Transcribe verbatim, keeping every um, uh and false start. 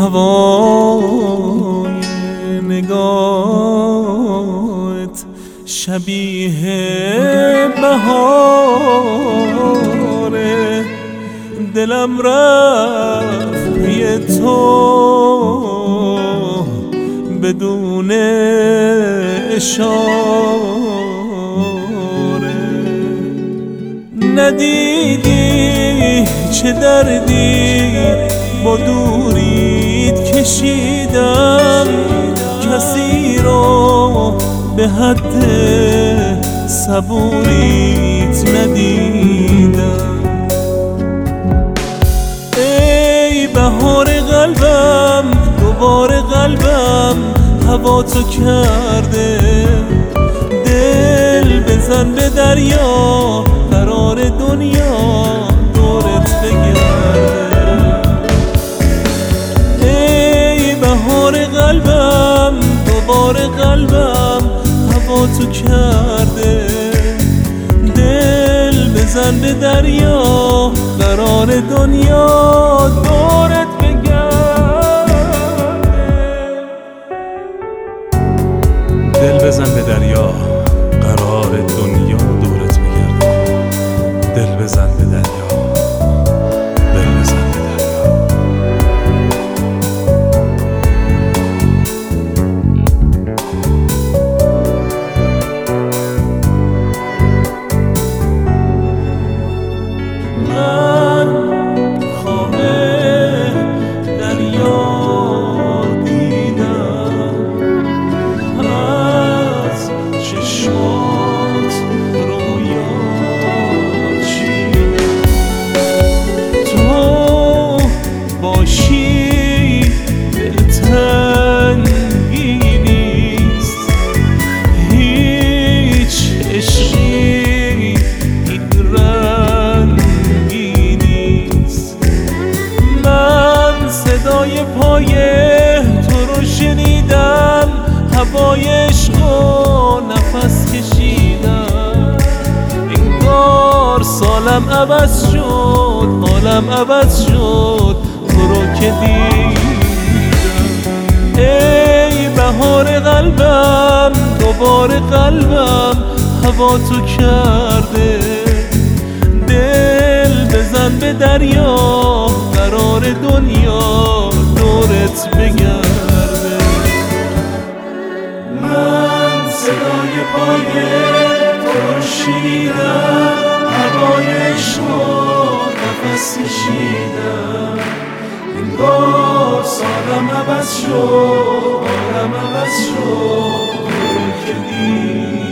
هوای نگاهت شبیه بهاره، دلم رفت پی تو بدون اشاره. ندیدی چه دردی با دوریت کشیدم، کسی رو به حد صبوریت ندیدم. ای بهار قلبم، دوباره قلبم هوا تو کرده، دل بزن به دریا، قرار دنیا دورت بگرده. ای بهار قلبم، دوباره قلبم هوا تو کرده، دل بزن به دریا، قرار دنیا دورت بگرده. دل بزن به دریا، قرار دنیا دورت بگرده. دل بزن به دریا، دل بزن به دریا. من خواب دریا دیدم، از چشمات رویا چیدم. تو باشی دلتنگی نیست، هیچ عشقی این رنگی نیست. من صدای پای تو رو شنیدم، هوای عشق و نفس کشیدم. انگار سالم عوض شد، حالم عوض شد، تو رو که دیدم. ای بهار قلبم، دوباره قلبم هوا تو کرده، دل بزن به دریا، قرار دنیا دورت بگرده. من صدای پای تو رو شنیدم، هوای عشق و نفس کشیدم. انگار سالم عوض شد، حالم عوض شد، تو رو که دیدم.